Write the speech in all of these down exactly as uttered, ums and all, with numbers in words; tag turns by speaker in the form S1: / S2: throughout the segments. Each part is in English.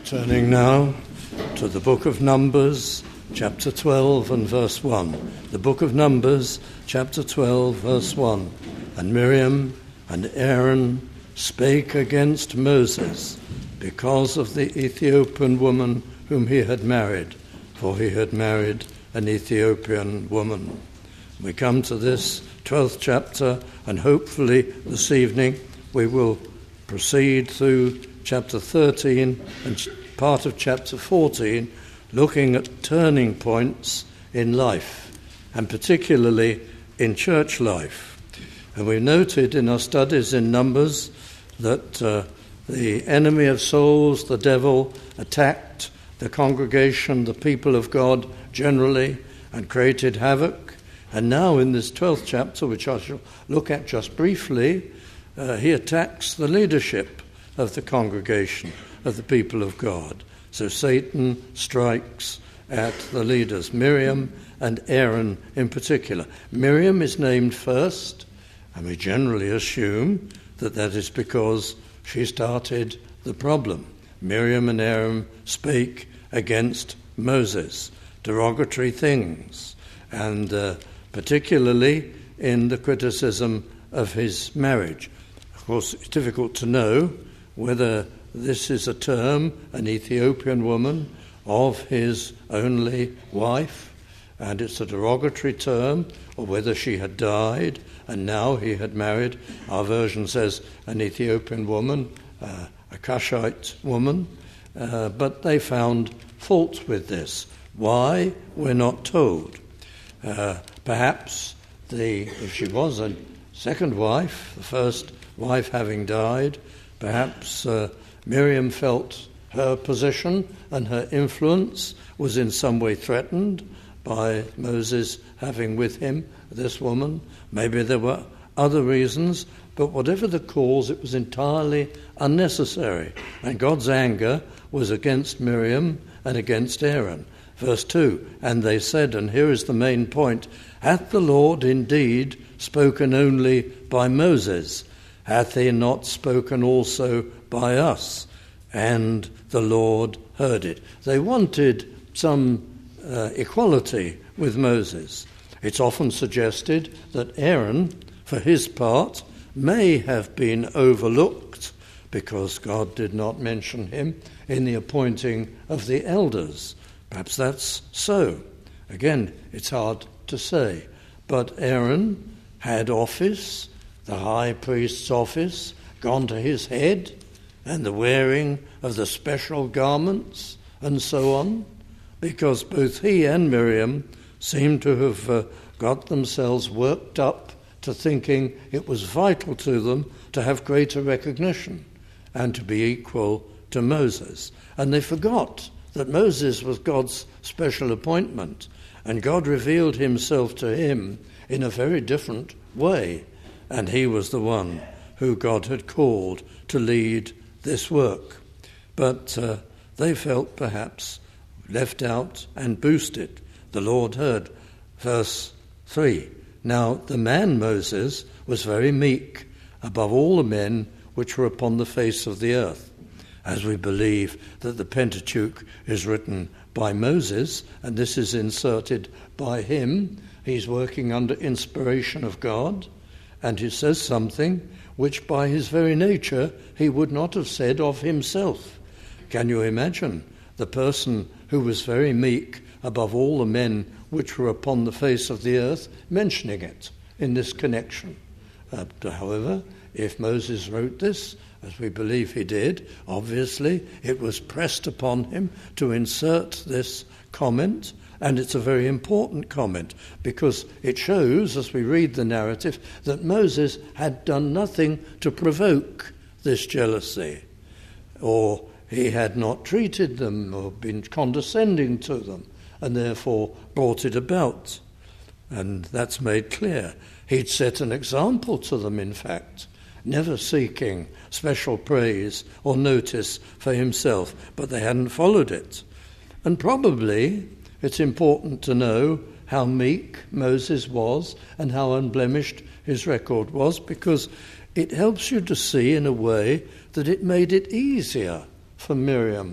S1: Turning now to the book of Numbers, chapter twelve and verse one. The book of Numbers, chapter twelve, verse one. And Miriam and Aaron spake against Moses because of the Ethiopian woman whom he had married, for he had married an Ethiopian woman. We come to this twelfth chapter, and hopefully this evening we will proceed through chapter thirteen and part of chapter fourteen, looking at turning points in life, and particularly in church life. And we noted in our studies in Numbers that uh, the enemy of souls, the devil, attacked the congregation, the people of God generally, and created havoc. And now in this twelfth chapter, which I shall look at just briefly, uh, he attacks the leadership of the congregation, of the people of God. So Satan strikes at the leaders, Miriam and Aaron in particular. Miriam is named first, and we generally assume that that is because she started the problem. Miriam and Aaron spake against Moses, derogatory things, and uh, particularly in the criticism of his marriage. Of course, it's difficult to know whether this is a term, an Ethiopian woman, of his only wife, and it's a derogatory term, or whether she had died and now he had married. Our version says an Ethiopian woman, uh, a Cushite woman, uh, but they found fault with this. Why? We're not told. Uh, perhaps the if she was a second wife, the first wife having died, perhaps uh, Miriam felt her position and her influence was in some way threatened by Moses having with him this woman. Maybe there were other reasons, but whatever the cause, it was entirely unnecessary. And God's anger was against Miriam and against Aaron. Verse two, and they said, and here is the main point, hath the Lord indeed spoken only by Moses? Hath he not spoken also by us? And the Lord heard it. They wanted some uh, equality with Moses. It's often suggested that Aaron, for his part, may have been overlooked because God did not mention him in the appointing of the elders. Perhaps that's so. Again, it's hard to say. But Aaron had office, the high priest's office, gone to his head, and the wearing of the special garments, and so on, because both he and Miriam seem to have uh, got themselves worked up to thinking it was vital to them to have greater recognition and to be equal to Moses. And they forgot that Moses was God's special appointment, and God revealed himself to him in a very different way, and he was the one who God had called to lead this work. But uh, they felt perhaps left out and boosted. The Lord heard. Verse three, now the man Moses was very meek above all the men which were upon the face of the earth. As we believe that the Pentateuch is written by Moses, and this is inserted by him, he's working under inspiration of God, and he says something which by his very nature he would not have said of himself. Can you imagine the person who was very meek above all the men which were upon the face of the earth mentioning it in this connection? Uh, however, if Moses wrote this, as we believe he did, obviously it was pressed upon him to insert this comment, and it's a very important comment because it shows, as we read the narrative, that Moses had done nothing to provoke this jealousy, or he had not treated them or been condescending to them, and therefore brought it about. And that's made clear. He'd set an example to them, in fact, never seeking special praise or notice for himself, but they hadn't followed it. And probably it's important to know how meek Moses was and how unblemished his record was, because it helps you to see in a way that it made it easier for Miriam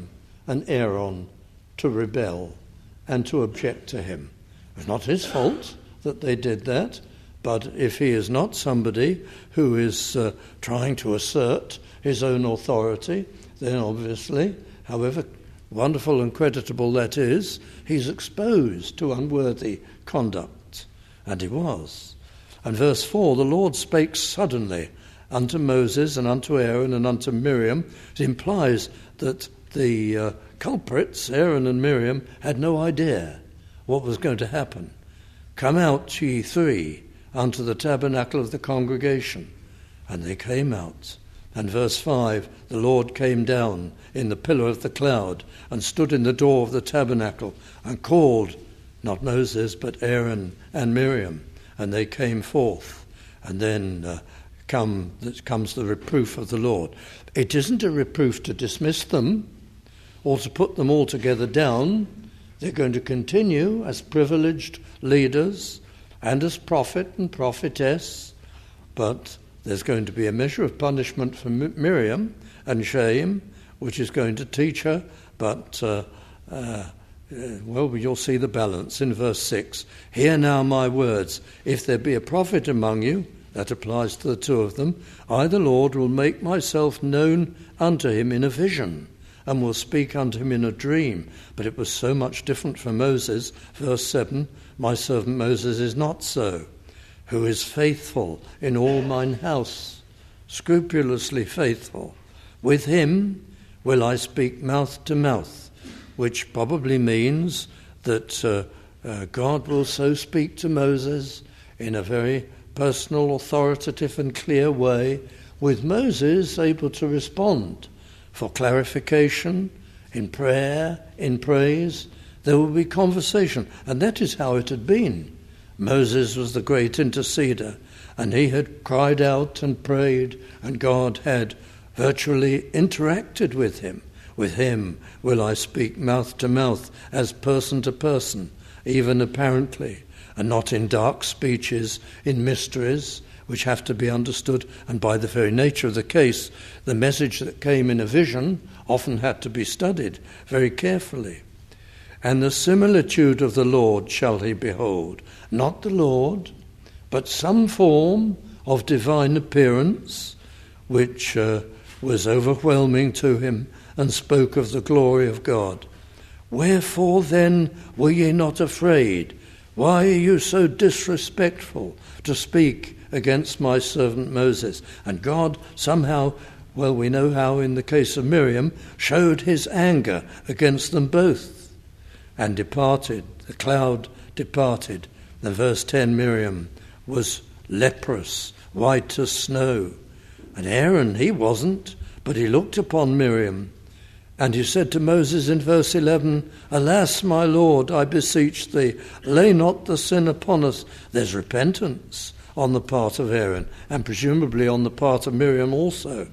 S1: and Aaron to rebel and to object to him. It was not his fault that they did that, but if he is not somebody who is uh, trying to assert his own authority, then obviously, however wonderful and creditable that is, he's exposed to unworthy conduct. And he was. And verse four, the Lord spake suddenly unto Moses and unto Aaron and unto Miriam. It implies that the uh, culprits, Aaron and Miriam, had no idea what was going to happen. Come out, ye three, unto the tabernacle of the congregation. And they came out. And verse five, the Lord came down in the pillar of the cloud and stood in the door of the tabernacle and called, not Moses, but Aaron and Miriam. And they came forth. And then uh, come, comes the reproof of the Lord. It isn't a reproof to dismiss them or to put them all together down. They're going to continue as privileged leaders and as prophet and prophetess, but there's going to be a measure of punishment for Miriam and shame, which is going to teach her, but, uh, uh, well, you'll see the balance in verse six. Hear now my words. If there be a prophet among you, that applies to the two of them, I, the Lord, will make myself known unto him in a vision, and will speak unto him in a dream. But it was so much different from Moses. Verse seven, my servant Moses is not so, who is faithful in all mine house, scrupulously faithful. With him will I speak mouth to mouth, which probably means that uh, uh, God will so speak to Moses in a very personal, authoritative and clear way, with Moses able to respond for clarification, in prayer, in praise. There will be conversation, and that is how it had been. Moses was the great interceder, and he had cried out and prayed, and God had virtually interacted with him. With him will I speak mouth to mouth, as person to person, even apparently, and not in dark speeches, in mysteries, which have to be understood. And by the very nature of the case, the message that came in a vision often had to be studied very carefully. And the similitude of the Lord shall he behold, not the Lord, but some form of divine appearance, which uh, was overwhelming to him, and spoke of the glory of God. Wherefore then were ye not afraid? Why are you so disrespectful to speak against my servant Moses? And God somehow, well, we know how in the case of Miriam, showed his anger against them both, and departed. The cloud departed. And verse ten, Miriam was leprous, white as snow. And Aaron, he wasn't, but he looked upon Miriam. And he said to Moses in verse eleven, Alas, my Lord, I beseech thee, lay not the sin upon us. There's repentance on the part of Aaron, and presumably on the part of Miriam also.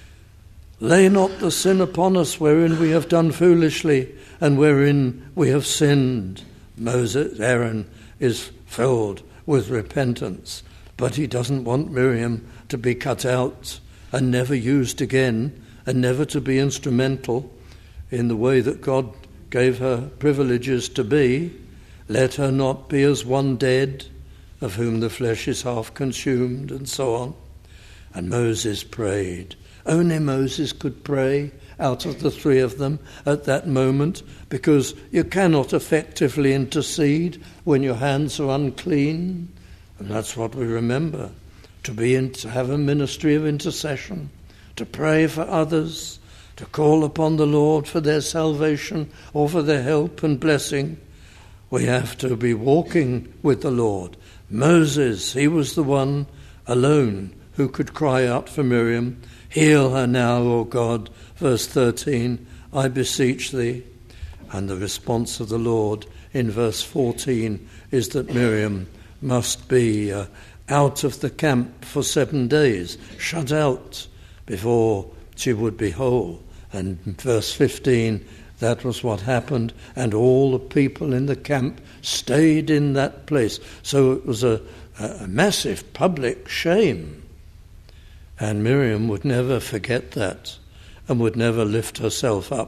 S1: Lay not the sin upon us wherein we have done foolishly, and wherein we have sinned. Moses, Aaron, is filled with repentance, but he doesn't want Miriam to be cut out and never used again, and never to be instrumental in the way that God gave her privileges to be. Let her not be as one dead, of whom the flesh is half consumed, and so on. And Moses prayed. Only Moses could pray out of the three of them at that moment, because you cannot effectively intercede when your hands are unclean. And that's what we remember, to be in, to have a ministry of intercession, to pray for others, to call upon the Lord for their salvation or for their help and blessing. We have to be walking with the Lord. Moses, he was the one alone who could cry out for Miriam, Heal her now, O God. Verse thirteen, I beseech thee. And the response of the Lord in verse fourteen is that Miriam must be uh, out of the camp for seven days, shut out, before she would be whole. And in verse fifteen, that was what happened, and all the people in the camp stayed in that place. So it was a, a massive public shame. And Miriam would never forget that, and would never lift herself up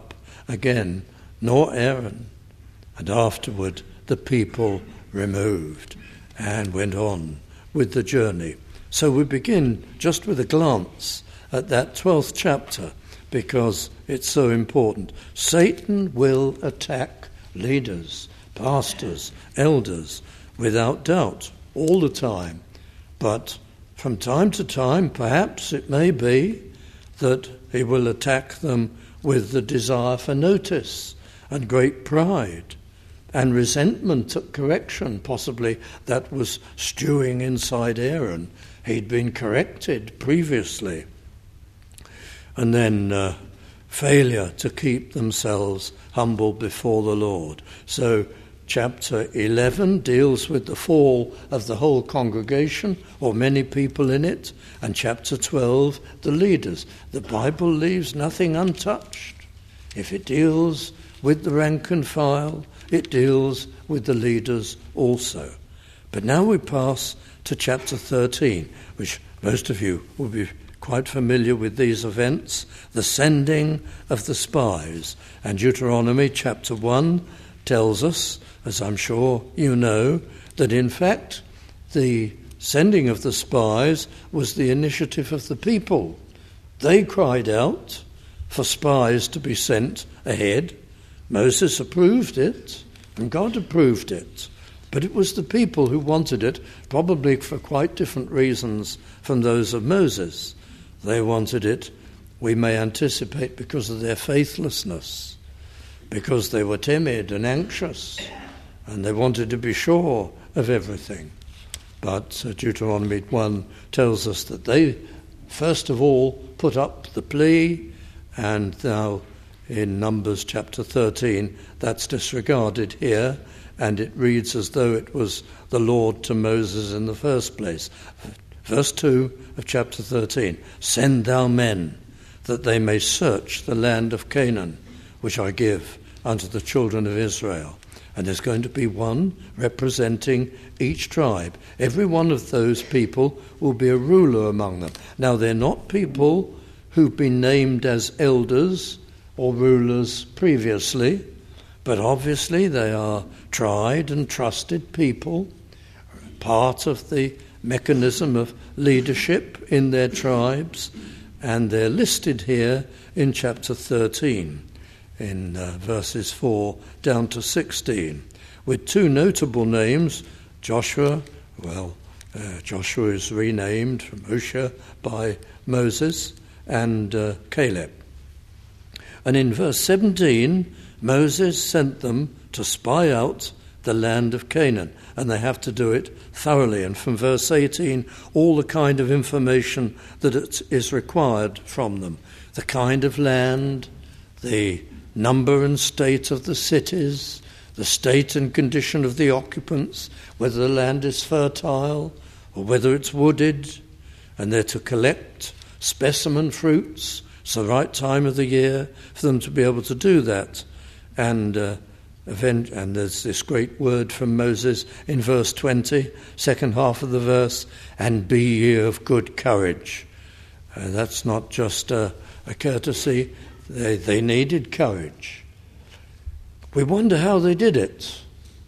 S1: again, nor Aaron. And afterward the people removed and went on with the journey. So we begin just with a glance at that twelfth chapter because it's so important. Satan will attack leaders, pastors, elders, without doubt, all the time. But from time to time, perhaps it may be that he will attack them with the desire for notice and great pride and resentment at correction, possibly that was stewing inside Aaron. He'd been corrected previously. And then uh, failure to keep themselves humble before the Lord. So chapter eleven deals with the fall of the whole congregation, or many people in it, and chapter twelve, the leaders. The Bible leaves nothing untouched. If it deals with the rank and file, it deals with the leaders also. But now we pass to chapter thirteen, which most of you will be quite familiar with these events, the sending of the spies. And Deuteronomy chapter one tells us, as I'm sure you know, that in fact the sending of the spies was the initiative of the people. They cried out for spies to be sent ahead. Moses approved it, and God approved it. But it was the people who wanted it, probably for quite different reasons from those of Moses. They wanted it, we may anticipate, because of their faithlessness, because they were timid and anxious, and they wanted to be sure of everything. But uh, Deuteronomy one tells us that they, first of all, put up the plea, and now in Numbers chapter thirteen, that's disregarded here, and it reads as though it was the Lord to Moses in the first place. Verse two of chapter thirteen, send thou men, that they may search the land of Canaan, which I give unto the children of Israel. And there's going to be one representing each tribe. Every one of those people will be a ruler among them. Now, they're not people who've been named as elders or rulers previously, but obviously they are tried and trusted people, part of the mechanism of leadership in their tribes, and they're listed here in chapter thirteen, in uh, verses four down to sixteen, with two notable names. Joshua, well, uh, Joshua is renamed from Moshe by Moses, and uh, Caleb. And in verse seventeen, Moses sent them to spy out the land of Canaan, and they have to do it thoroughly. And from verse eighteen, all the kind of information that it is required from them. The kind of land, the number and state of the cities, the state and condition of the occupants, whether the land is fertile or whether it's wooded, and they're to collect specimen fruits. It's the right time of the year for them to be able to do that. And uh, event, and there's this great word from Moses in verse twenty, second half of the verse, and be ye of good courage. Uh, that's not just a, a courtesy. They, they needed courage. We wonder how they did it.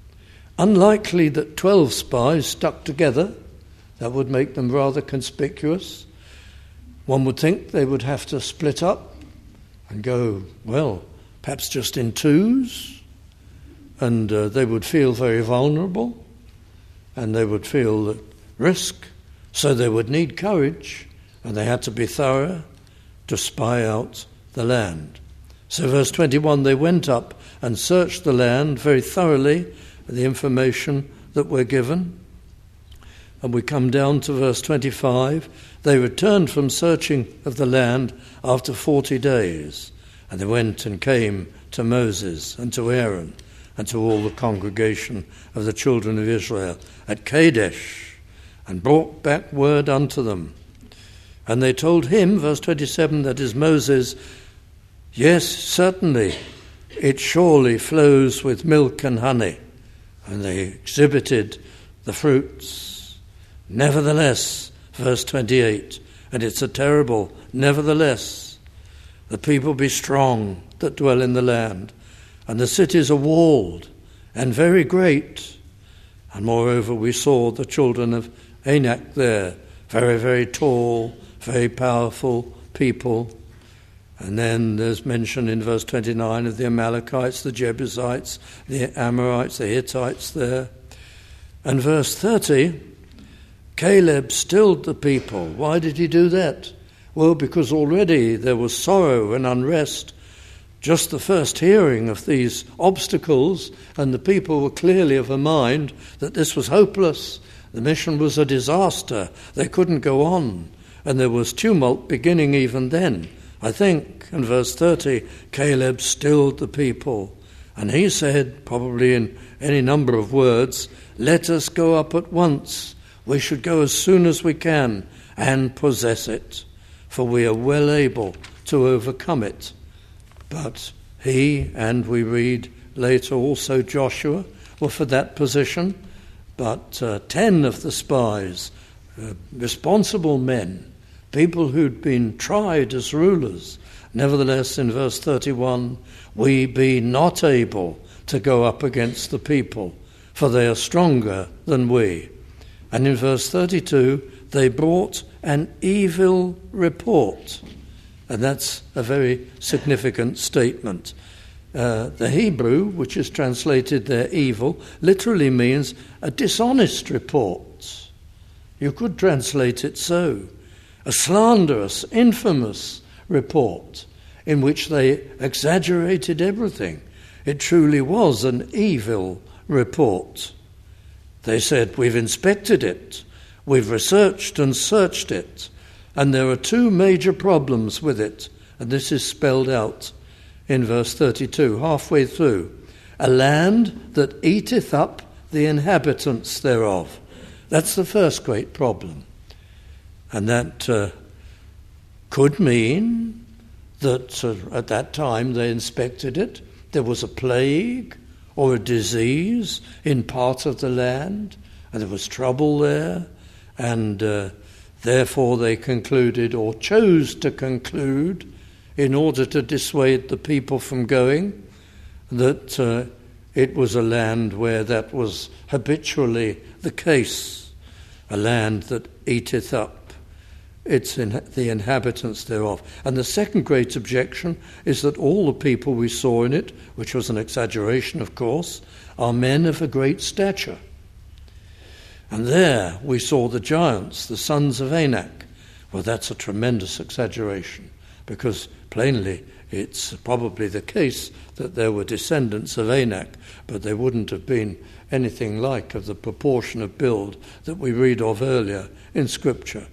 S1: Unlikely that twelve spies stuck together. That would make them rather conspicuous. One would think they would have to split up and go, well, perhaps just in twos, and uh, they would feel very vulnerable, and they would feel at risk, so they would need courage, and they had to be thorough to spy out the land. So verse twenty-one, they went up and searched the land very thoroughly, the information that we're given. And we come down to verse twenty-five. They returned from searching of the land after forty days, and they went and came to Moses and to Aaron and to all the congregation of the children of Israel at Kadesh, and brought back word unto them. And they told him, verse twenty-seven, that is Moses, yes, certainly, it surely flows with milk and honey. And they exhibited the fruits. Nevertheless, verse twenty-eight, and it's a terrible nevertheless, The people be strong that dwell in the land, and the cities are walled and very great. And moreover, we saw the children of Anak there, very, very tall, very powerful people. And then there's mention in verse twenty-nine of the Amalekites, the Jebusites, the Amorites, the Hittites there. And verse thirty, Caleb stilled the people. Why did he do that? Well, because already there was sorrow and unrest. Just the first hearing of these obstacles, and the people were clearly of a mind that this was hopeless. The mission was a disaster. They couldn't go on. And there was tumult beginning even then. I think, in verse thirty, Caleb stilled the people. And he said, probably in any number of words, let us go up at once. We should go as soon as we can and possess it, for we are well able to overcome it. But he, and we read later also Joshua, were for that position. But uh, ten of the spies, uh, responsible men, people who'd been tried as rulers, nevertheless in verse thirty-one, we be not able to go up against the people, for they are stronger than we. And in verse thirty-two, they brought an evil report. And that's a very significant statement. Uh, the Hebrew, which is translated there evil, literally means a dishonest report. You could translate it so. A slanderous, infamous report in which they exaggerated everything. It truly was an evil report. They said, we've inspected it, we've researched and searched it, and there are two major problems with it, and this is spelled out in verse thirty-two, halfway through. A land that eateth up the inhabitants thereof. That's the first great problem. And that uh, could mean that uh, at that time they inspected it. There was a plague or a disease in part of the land, and there was trouble there, and uh, therefore they concluded, or chose to conclude, in order to dissuade the people from going, that uh, it was a land where that was habitually the case, a land that eateth up its in, the inhabitants thereof. And the second great objection is that all the people we saw in it, which was an exaggeration of course, are men of a great stature. And there we saw the giants, the sons of Anak. Well, that's a tremendous exaggeration, because plainly it's probably the case that there were descendants of Anak, but they wouldn't have been anything like of the proportion of build that we read of earlier in Scripture.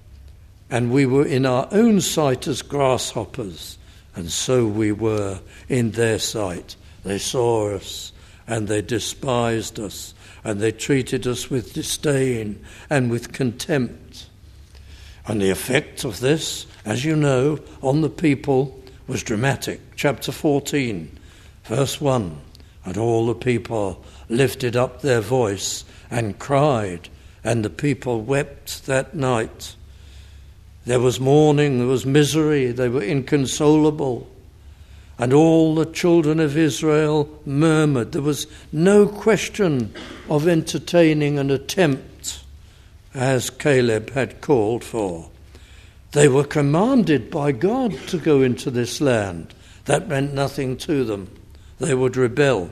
S1: And we were in our own sight as grasshoppers, and so we were in their sight. They saw us, and they despised us, and they treated us with disdain and with contempt. And the effect of this, as you know, on the people was dramatic. Chapter fourteen, verse one. And all the people lifted up their voice and cried, and the people wept that night. There was mourning, there was misery, they were inconsolable. And all the children of Israel murmured. There was no question of entertaining an attempt, as Caleb had called for. They were commanded by God to go into this land. That meant nothing to them. They would rebel.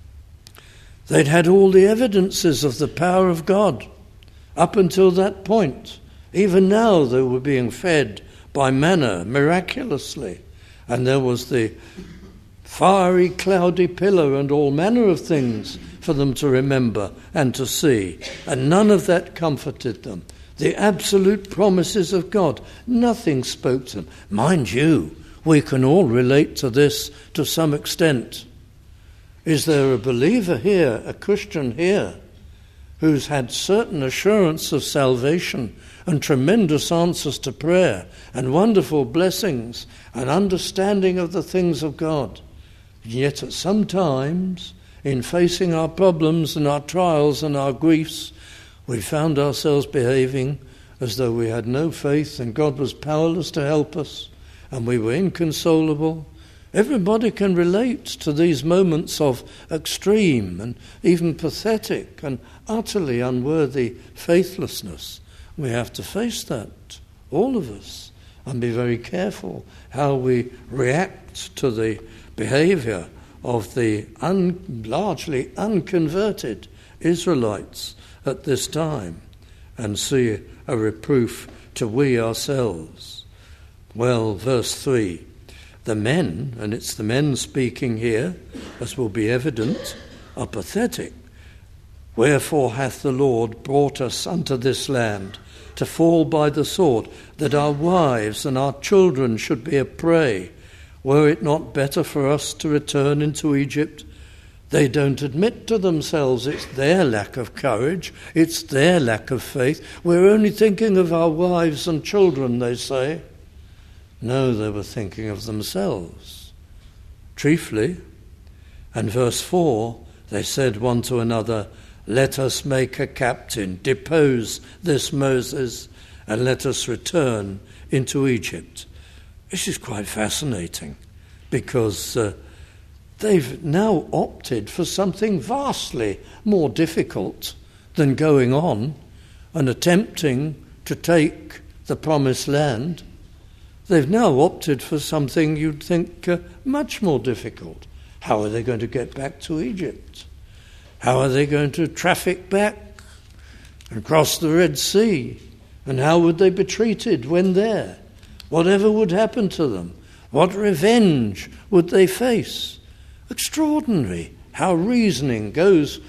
S1: They'd had all the evidences of the power of God up until that point. Even now they were being fed by manna miraculously. And there was the fiery, cloudy pillar and all manner of things for them to remember and to see. And none of that comforted them. The absolute promises of God, nothing spoke to them. Mind you, we can all relate to this to some extent. Is there a believer here, a Christian here, who's had certain assurance of salvation and tremendous answers to prayer and wonderful blessings and understanding of the things of God? Yet at some times, in facing our problems and our trials and our griefs, we found ourselves behaving as though we had no faith and God was powerless to help us, and we were inconsolable. Everybody can relate to these moments of extreme and even pathetic and utterly unworthy faithlessness. We have to face that, all of us, and be very careful how we react to the behaviour of the un- largely unconverted Israelites at this time, and see a reproof to we ourselves. Well, verse three, the men, and it's the men speaking here, as will be evident, are pathetic. Wherefore hath the Lord brought us unto this land, to fall by the sword, that our wives and our children should be a prey? Were it not better for us to return into Egypt? They don't admit to themselves it's their lack of courage, it's their lack of faith. We're only thinking of our wives and children, they say. No, they were thinking of themselves, chiefly. And verse four, they said one to another, let us make a captain, depose this Moses, and let us return into Egypt. This is quite fascinating, because uh, they've now opted for something vastly more difficult than going on and attempting to take the promised land. They've now opted for something you'd think uh, much more difficult. How are they going to get back to Egypt? How are they going to traffic back and cross the Red Sea? And how would they be treated when there? Whatever would happen to them? What revenge would they face? Extraordinary how reasoning goes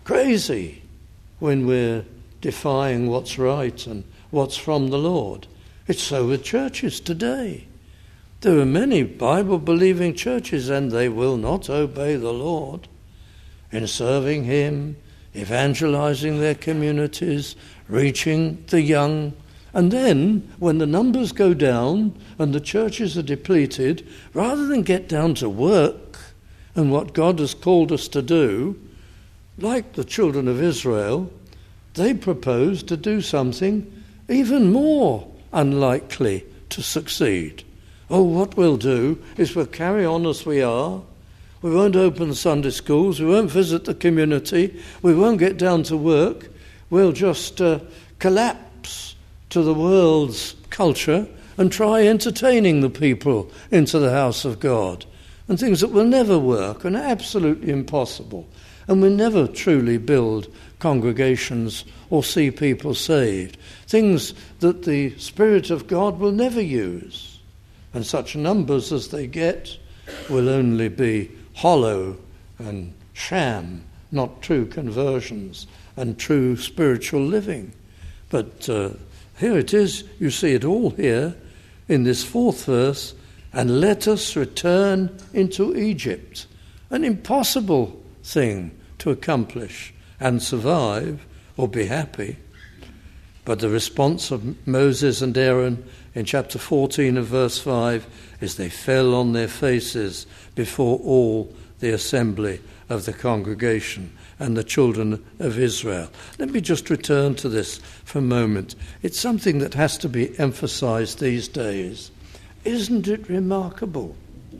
S1: crazy when we're defying what's right and what's from the Lord. It's so with churches today. There are many Bible-believing churches, and they will not obey the Lord in serving him, evangelizing their communities, reaching the young. And then, when the numbers go down and the churches are depleted, rather than get down to work and what God has called us to do, like the children of Israel, they propose to do something even more unlikely to succeed. Oh, what we'll do is we'll carry on as we are. We won't open Sunday schools. We won't visit the community. We won't get down to work. We'll just uh, collapse to the world's culture and try entertaining the people into the house of God. And things that will never work and are absolutely impossible. And will never truly build congregations or see people saved. Things that the Spirit of God will never use. And such numbers as they get will only be hollow and sham, not true conversions and true spiritual living. But uh, here it is, you see it all here in this fourth verse, and let us return into Egypt. An impossible thing to accomplish and survive or be happy. But the response of Moses and Aaron in chapter fourteen of verse five is they fell on their faces before all the assembly of the congregation and the children of Israel. Let me just return to this for a moment. It's something that has to be emphasized these days. Isn't it remarkable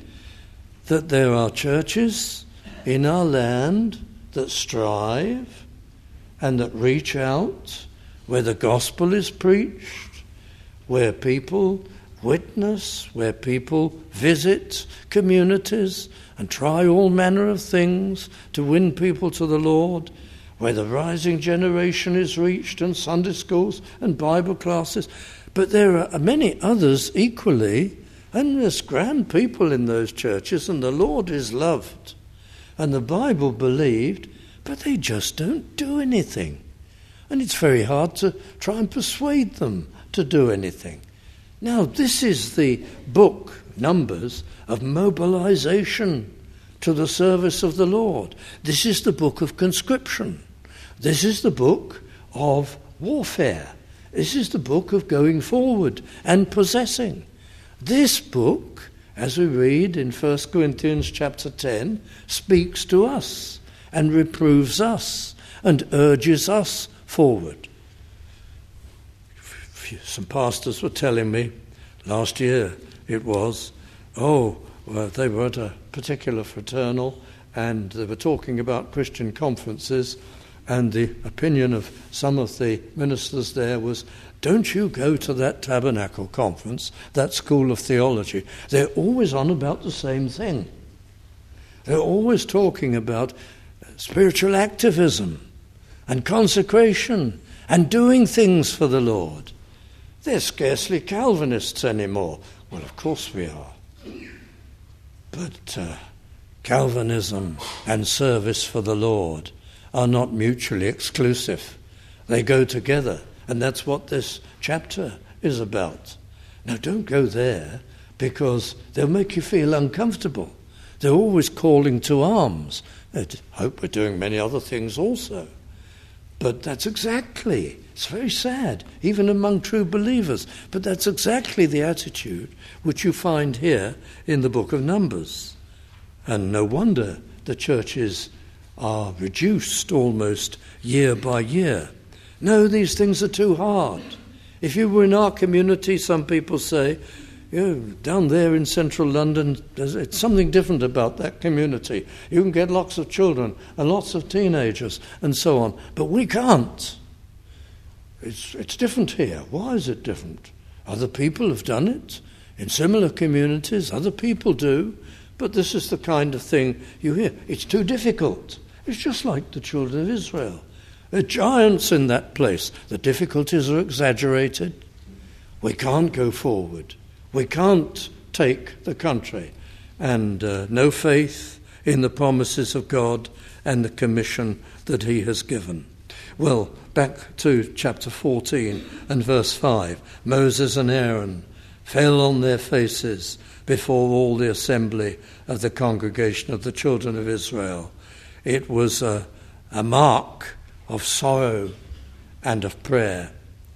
S1: that there are churches in our land that strive and that reach out, where the gospel is preached, where people witness, where people visit communities and try all manner of things to win people to the Lord, where the rising generation is reached and Sunday schools and Bible classes. But there are many others equally, and there's grand people in those churches, and the Lord is loved and the Bible believed, but they just don't do anything. And it's very hard to try and persuade them to do anything. Now, this is the book, Numbers, of mobilization to the service of the Lord. This is the book of conscription. This is the book of warfare. This is the book of going forward and possessing. This book, as we read in First Corinthians chapter ten, speaks to us and reproves us and urges us forward. Some pastors were telling me last year it was. Oh, well, they were at a particular fraternal, and they were talking about Christian conferences, and the opinion of some of the ministers there was, don't you go to that Tabernacle conference, that school of theology. They're always on about the same thing. They're always talking about spiritual activism and consecration and doing things for the Lord. They're scarcely Calvinists anymore. Well, of course we are. But uh, Calvinism and service for the Lord are not mutually exclusive. They go together, and that's what this chapter is about. Now, don't go there, because they'll make you feel uncomfortable. They're always calling to arms. I hope we're doing many other things also. But that's exactly, it's very sad, even among true believers, but that's exactly the attitude which you find here in the book of Numbers. And no wonder the churches are reduced almost year by year. No, these things are too hard. If you were in our community, some people say, you know, down there in central London, it's something different about that community. You can get lots of children and lots of teenagers and so on, but we can't. It's, it's different here. Why is it different? Other people have done it in similar communities. Other people do. But this is the kind of thing you hear. It's too difficult. It's just like the children of Israel. There are giants in that place. The difficulties are exaggerated. We can't go forward. We can't take the country. And uh, no faith in the promises of God and the commission that he has given. Well, back to chapter fourteen and verse five. Moses and Aaron fell on their faces before all the assembly of the congregation of the children of Israel. It was a, a mark of sorrow and of prayer.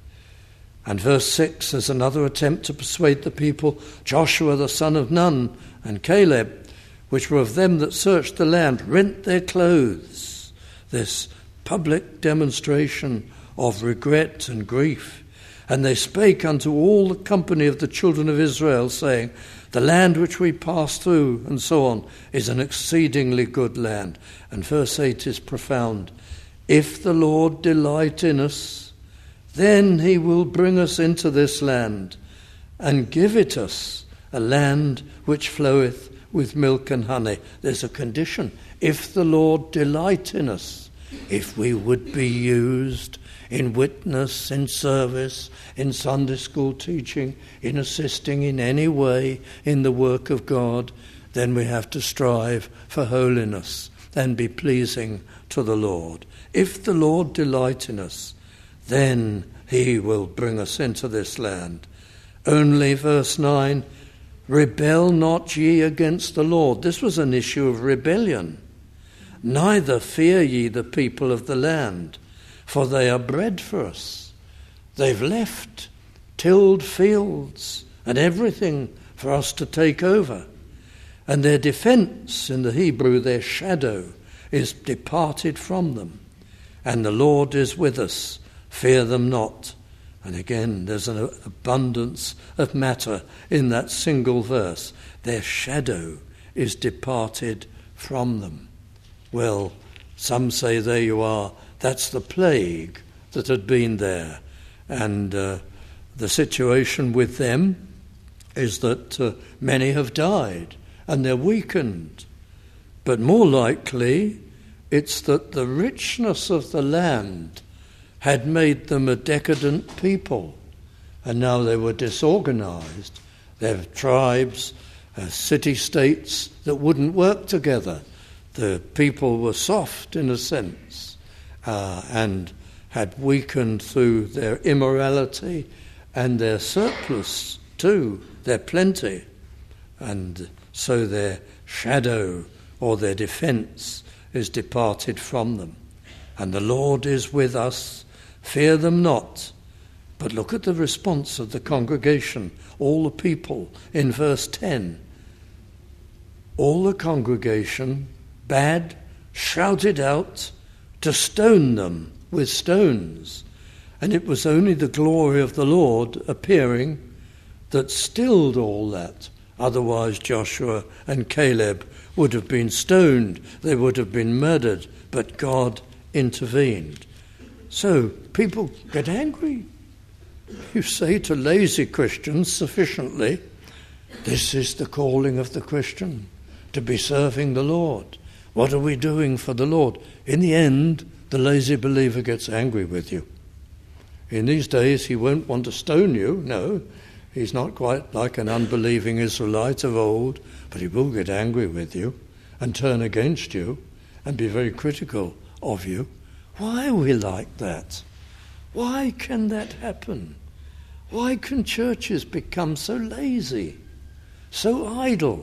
S1: And verse six is another attempt to persuade the people. Joshua the son of Nun and Caleb, which were of them that searched the land, rent their clothes. This public demonstration of regret and grief. And they spake unto all the company of the children of Israel, saying, the land which we pass through, and so on, is an exceedingly good land. And verse eight is profound. If the Lord delight in us, then he will bring us into this land, and give it us, a land which floweth with milk and honey. There's a condition. If the Lord delight in us, if we would be used in witness, in service, in Sunday school teaching, in assisting in any way in the work of God, then we have to strive for holiness and be pleasing to the Lord. If the Lord delight in us, then he will bring us into this land. Only, verse nine, rebel not ye against the Lord. This was an issue of rebellion. Neither fear ye the people of the land, for they are bread for us. They've left tilled fields and everything for us to take over. And their defense, in the Hebrew, their shadow, is departed from them. And the Lord is with us, fear them not. And again, there's an abundance of matter in that single verse. Their shadow is departed from them. Well, some say there you are, that's the plague that had been there. And uh, the situation with them is that uh, many have died and they're weakened. But more likely, it's that the richness of the land had made them a decadent people. And now they were disorganized. They have tribes, uh, city-states that wouldn't work together. The people were soft in a sense, uh, and had weakened through their immorality and their surplus too, their plenty. And so their shadow or their defense is departed from them. And the Lord is with us, fear them not. But look at the response of the congregation, all the people, in verse ten. All the congregation bad, shouted out to stone them with stones. And it was only the glory of the Lord appearing that stilled all that. Otherwise Joshua and Caleb would have been stoned, they would have been murdered, but God intervened. So people get angry. You say to lazy Christians sufficiently, this is the calling of the Christian, to be serving the Lord. What are we doing for the Lord? In the end, the lazy believer gets angry with you. In these days, he won't want to stone you, no. He's not quite like an unbelieving Israelite of old, but he will get angry with you and turn against you and be very critical of you. Why are we like that? Why can that happen? Why can churches become so lazy, so idle?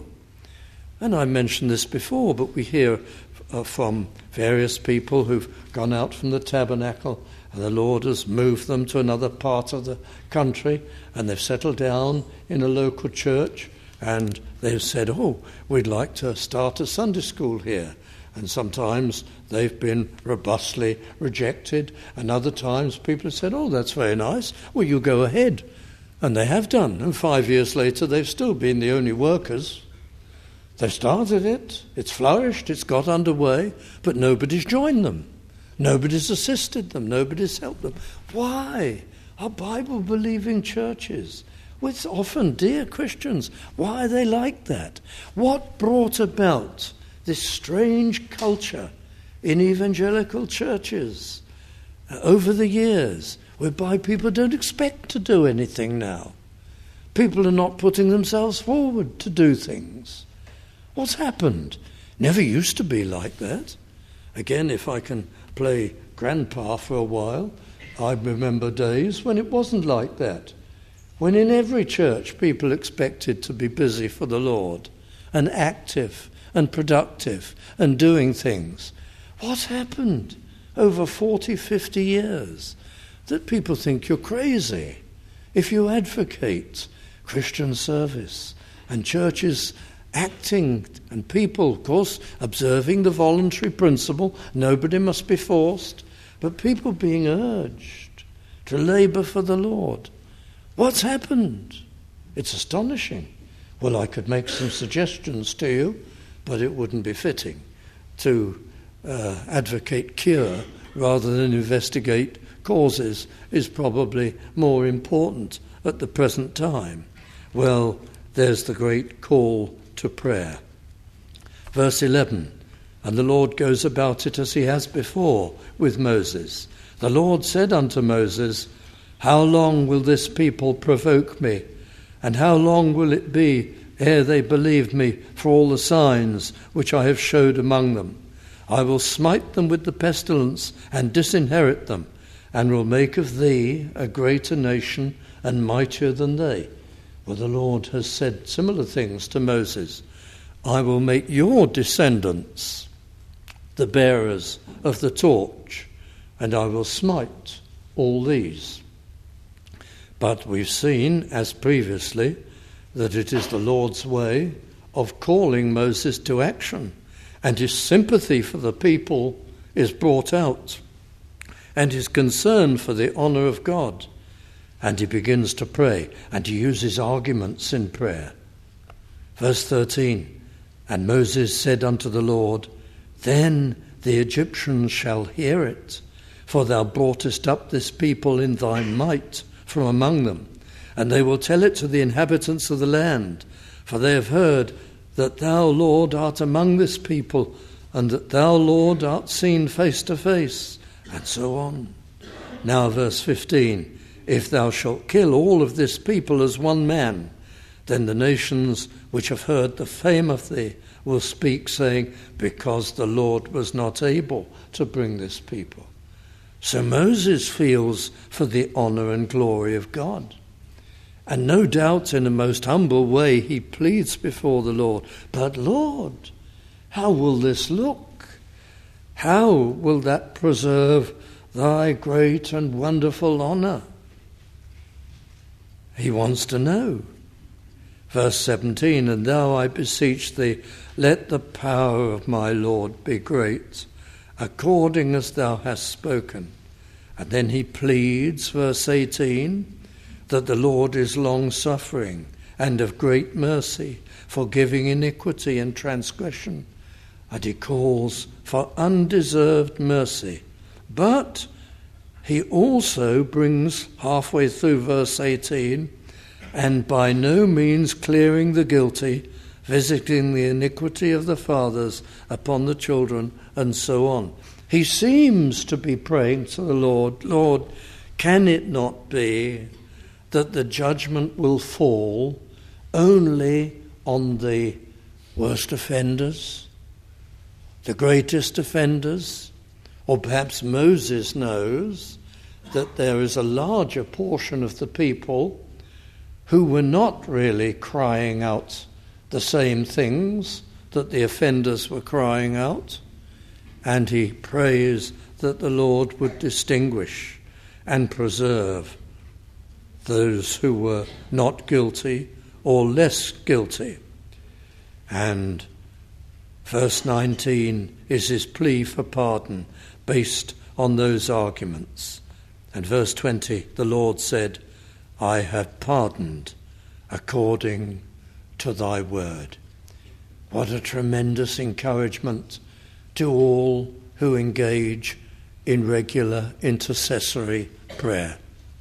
S1: And I mentioned this before, but we hear uh, from various people who've gone out from the tabernacle and the Lord has moved them to another part of the country and they've settled down in a local church and they've said, oh, we'd like to start a Sunday school here. And sometimes they've been robustly rejected, and other times people have said, oh, that's very nice, well, you go ahead. And they have done, and five years later they've still been the only workers. They've started it, it's flourished, it's got underway, but nobody's joined them. Nobody's assisted them, nobody's helped them. Why? Our Bible-believing churches, with often dear Christians, why are they like that? What brought about this strange culture in evangelical churches uh, over the years, whereby people don't expect to do anything now? People are not putting themselves forward to do things. What's happened? Never used to be like that. Again, if I can play grandpa for a while, I remember days when it wasn't like that. When in every church people expected to be busy for the Lord and active and productive and doing things. What's happened over forty, fifty years that people think you're crazy if you advocate Christian service and churches acting and people, of course, observing the voluntary principle, nobody must be forced, but people being urged to labour for the Lord. What's happened? It's astonishing. Well, I could make some suggestions to you, but it wouldn't be fitting to uh, advocate cure rather than investigate causes is probably more important at the present time. Well, there's the great call to prayer. Verse eleven, and the Lord goes about it as he has before with Moses. The Lord said unto Moses, how long will this people provoke me? And how long will it be ere they believe me for all the signs which I have showed among them? I will smite them with the pestilence and disinherit them, and will make of thee a greater nation and mightier than they. Well, the Lord has said similar things to Moses. I will make your descendants the bearers of the torch, and I will smite all these. But we've seen, as previously, that it is the Lord's way of calling Moses to action, and his sympathy for the people is brought out, and his concern for the honour of God. And he begins to pray, and he uses arguments in prayer. Verse thirteen, and Moses said unto the Lord, then the Egyptians shall hear it, for thou broughtest up this people in thy might from among them, and they will tell it to the inhabitants of the land, for they have heard that thou, Lord, art among this people, and that thou, Lord, art seen face to face, and so on. Now verse fifteen, if thou shalt kill all of this people as one man, then the nations which have heard the fame of thee will speak, saying, because the Lord was not able to bring this people. So Moses feels for the honour and glory of God. And no doubt in a most humble way he pleads before the Lord, but Lord, how will this look? How will that preserve thy great and wonderful honour? He wants to know. Verse seventeen, and thou, I beseech thee, let the power of my Lord be great, according as thou hast spoken. And then he pleads, verse eighteen, that the Lord is long-suffering and of great mercy, forgiving iniquity and transgression, and he calls for undeserved mercy. But he also brings, halfway through verse eighteen, and by no means clearing the guilty, visiting the iniquity of the fathers upon the children, and so on. He seems to be praying to the Lord, Lord, can it not be that the judgment will fall only on the worst offenders, the greatest offenders? Or perhaps Moses knows that there is a larger portion of the people who were not really crying out the same things that the offenders were crying out, and he prays that the Lord would distinguish and preserve those who were not guilty or less guilty. And verse nineteen is his plea for pardon based on those arguments. And verse twenty, the Lord said, I have pardoned according to thy word. What a tremendous encouragement to all who engage in regular intercessory prayer.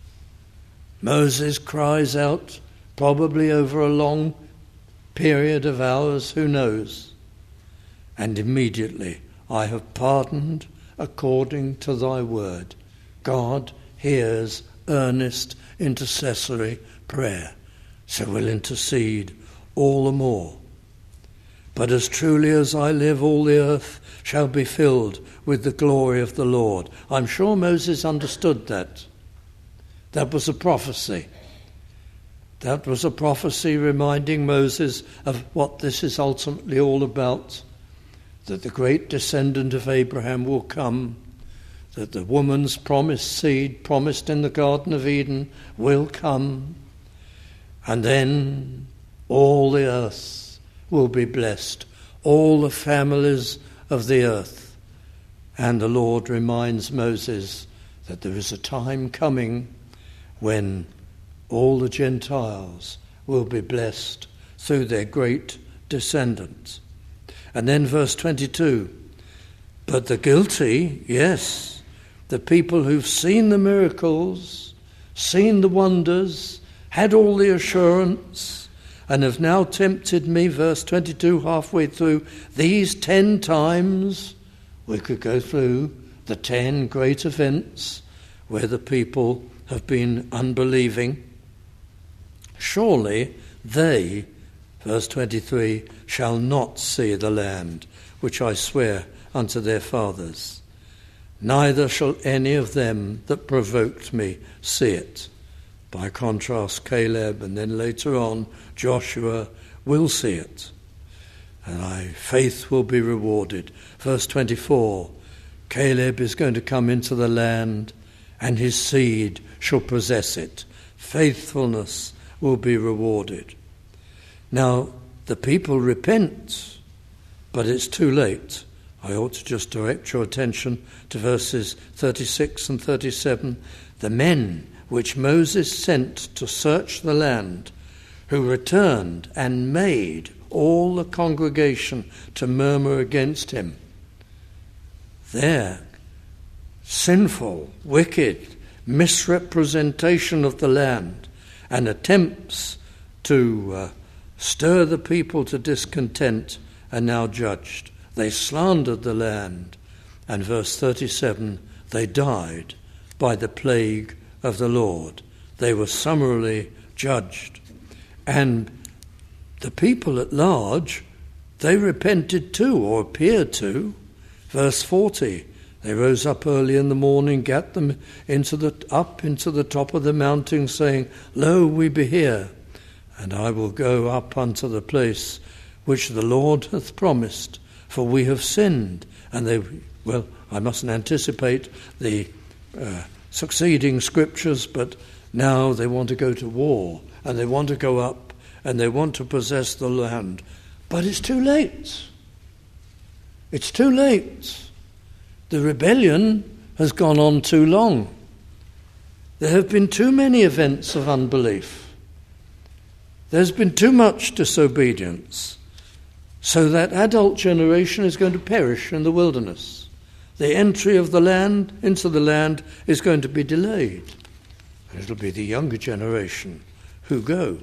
S1: Moses cries out, probably over a long period of hours, who knows? And immediately, I have pardoned according to thy word. God hears earnest intercessory prayer, so will intercede all the more. But as truly as I live, all the earth shall be filled with the glory of the Lord. I'm sure Moses understood that. That was a prophecy. That was a prophecy reminding Moses of what this is ultimately all about, that the great descendant of Abraham will come, that the woman's promised seed, promised in the Garden of Eden, will come, and then all the earth will be blessed, all the families of the earth. And the Lord reminds Moses that there is a time coming when all the Gentiles will be blessed through their great descendants. And then verse twenty-two, but the guilty, yes, the people who've seen the miracles, seen the wonders, had all the assurance, and have now tempted me, verse twenty-two, halfway through, these ten times. We could go through the ten great events where the people have been unbelieving. Surely they, verse twenty-three, shall not see the land which I swear unto their fathers, neither shall any of them that provoked me see it. By contrast, Caleb, and then later on Joshua, will see it, and I, faith will be rewarded. Verse twenty-four, Caleb is going to come into the land, and his seed shall possess it. Faithfulness will be rewarded. Now, the people repent, but it's too late. I ought to just direct your attention to verses thirty-six and thirty-seven. The men which Moses sent to search the land, who returned and made all the congregation to murmur against him. Their sinful, wicked misrepresentation of the land and attempts to uh, stir the people to discontent are now judged. They slandered the land, and verse thirty-seven, they died by the plague of the Lord. They were summarily judged. And the people at large, they repented too, or appeared to. Verse forty, they rose up early in the morning, gat them into the up into the top of the mountain, saying, Lo, we be here, and I will go up unto the place which the Lord hath promised, for we have sinned. And they, well, I mustn't anticipate the uh, succeeding scriptures, but now they want to go to war, and they want to go up, and they want to possess the land. But it's too late. It's too late. The rebellion has gone on too long. There have been too many events of unbelief. There's been too much disobedience, so that adult generation is going to perish in the wilderness. The entry of the land into the land is going to be delayed. And it'll be the younger generation who go.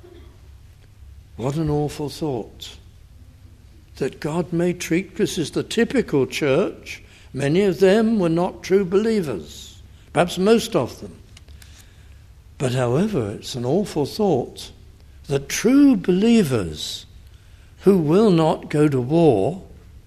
S1: What an awful thought. That God may treat, this is the typical church. Many of them were not true believers, perhaps most of them. But however, it's an awful thought that true believers who will not go to war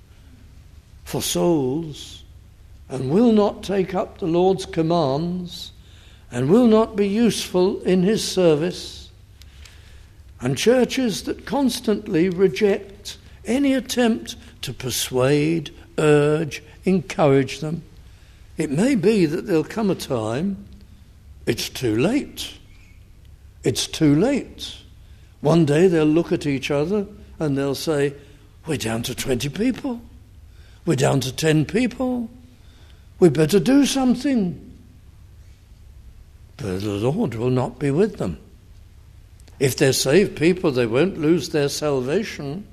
S1: for souls and will not take up the Lord's commands and will not be useful in his service, and churches that constantly reject any attempt to persuade, urge, encourage them, it may be that there'll come a time it's too late. It's too late. One day they'll look at each other and they'll say, we're down to twenty people. We're down to ten people. We better do something. But the Lord will not be with them. If they're saved people, they won't lose their salvation.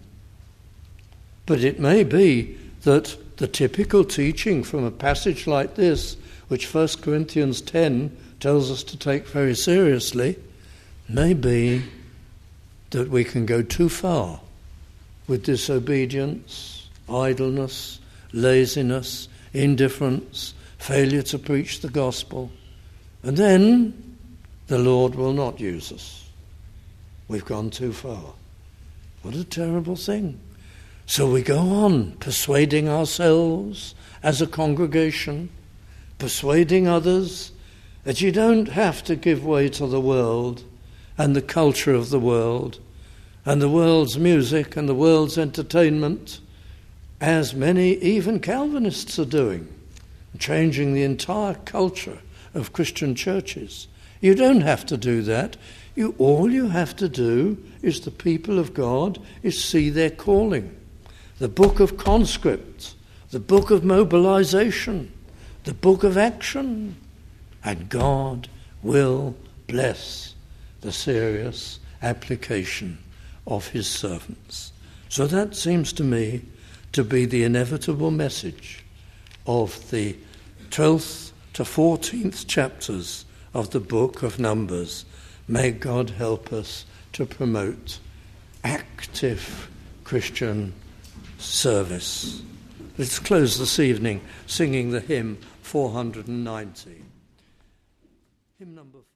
S1: But it may be that the typical teaching from a passage like this, which First Corinthians ten tells us to take very seriously, may be that we can go too far with disobedience, idleness, laziness, indifference, failure to preach the gospel. And then the Lord will not use us. We've gone too far. What a terrible thing. So we go on persuading ourselves as a congregation, persuading others that you don't have to give way to the world and the culture of the world and the world's music and the world's entertainment, as many even Calvinists are doing, changing the entire culture of Christian churches. You don't have to do that. You, all you have to do is the people of God is see their calling. The book of conscript, the book of mobilization, the book of action, and God will bless the serious application of his servants. So that seems to me to be the inevitable message of the twelfth to fourteenth chapters of the book of Numbers. May God help us to promote active Christian service. Let's close this evening singing the hymn four hundred ninety. Hymn number